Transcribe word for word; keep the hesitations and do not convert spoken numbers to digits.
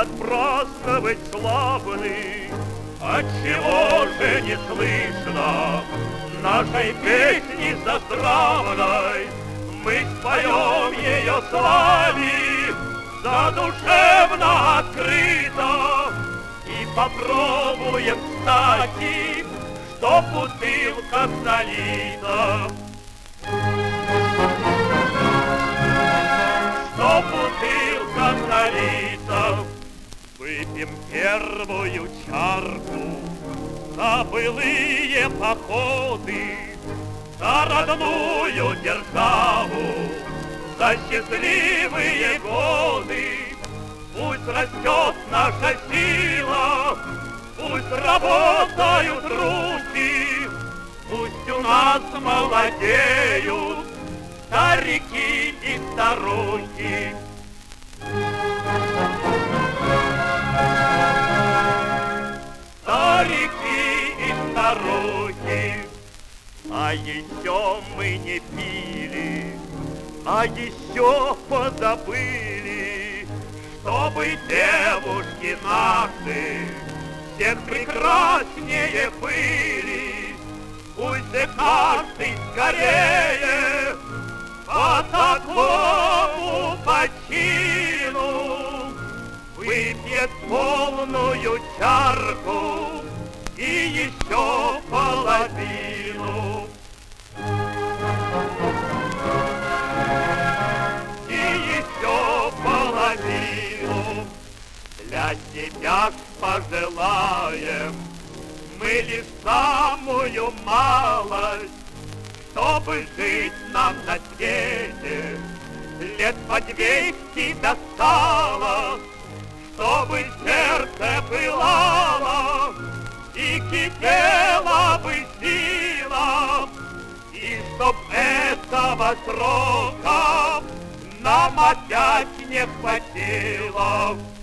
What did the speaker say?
отпраздновать славный. Отчего же не слышно нашей песни заздравной? Мы споем ее славе задушевно открыто и попробуем, кстати, что в бутылках налито. Что в бутылках налито. Выпьем первую чарку за былые походы, за родную державу, за счастливые годы. Пусть растет наша сила, пусть работают руки, пусть у нас молодеют старики и старухи. Старики и старухи. А еще мы не пили, а еще позабыли, чтобы девушки наши всех прекраснее были. Пусть же каждый скорее по такому почину выпьет полную чарку и еще половину. И еще половину. Для себя ж пожелаем мы лишь самую малость, чтобы жить нам на свете лет по двести досталось, чтобы сердце пылало и кипела бы сила, и чтоб этого срока нам опять не хватило.